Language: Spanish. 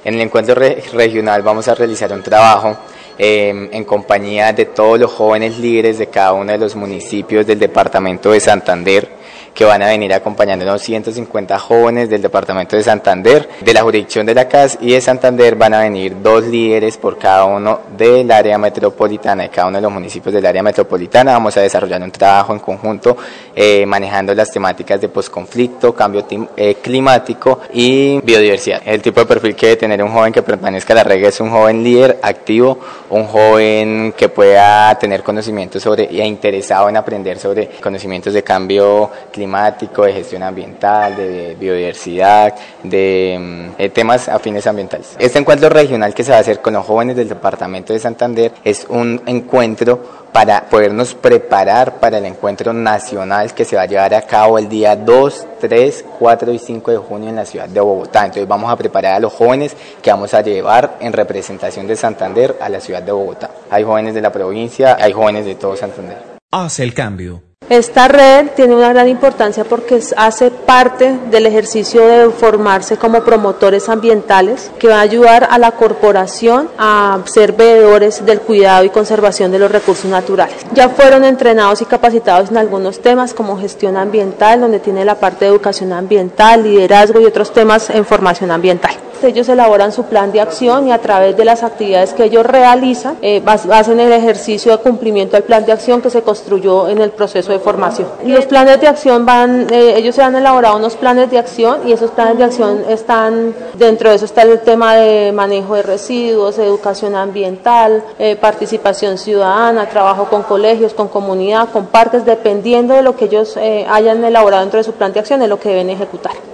En el encuentro regional vamos a realizar un trabajo en compañía de todos los jóvenes líderes de cada uno de los municipios del departamento de Santander, que van a venir acompañándonos 150 jóvenes del departamento de Santander, de la jurisdicción de la CAS y de Santander van a venir 2 líderes por cada uno del área metropolitana, de cada uno de los municipios del área metropolitana. Vamos a desarrollar un trabajo en conjunto manejando las temáticas de posconflicto, cambio climático y biodiversidad. El tipo de perfil que debe tener un joven que permanezca a la regla es un joven líder, activo, un joven que pueda tener conocimientos sobre e interesado en aprender sobre conocimientos de cambio climático, de gestión ambiental, de biodiversidad, de temas afines ambientales. Este encuentro regional que se va a hacer con los jóvenes del departamento de Santander es un encuentro para podernos preparar para el encuentro nacional que se va a llevar a cabo el día 2, 3, 4 y 5 de junio en la ciudad de Bogotá. Entonces vamos a preparar a los jóvenes que vamos a llevar en representación de Santander a la ciudad de Bogotá. Hay jóvenes de la provincia, hay jóvenes de todo Santander. Hace el cambio. Esta red tiene una gran importancia porque hace parte del ejercicio de formarse como promotores ambientales, que va a ayudar a la corporación a ser veedores del cuidado y conservación de los recursos naturales. Ya fueron entrenados y capacitados en algunos temas como gestión ambiental, donde tiene la parte de educación ambiental, liderazgo y otros temas en formación ambiental. Ellos elaboran su plan de acción y a través de las actividades que ellos realizan, hacen el ejercicio de cumplimiento del plan de acción que se construyó en el proceso de formación. Los planes de acción ellos se han elaborado unos planes de acción y esos planes de acción están, dentro de eso está el tema de manejo de residuos, educación ambiental, participación ciudadana, trabajo con colegios, con comunidad, con parques, dependiendo de lo que ellos hayan elaborado dentro de su plan de acción, es lo que deben ejecutar.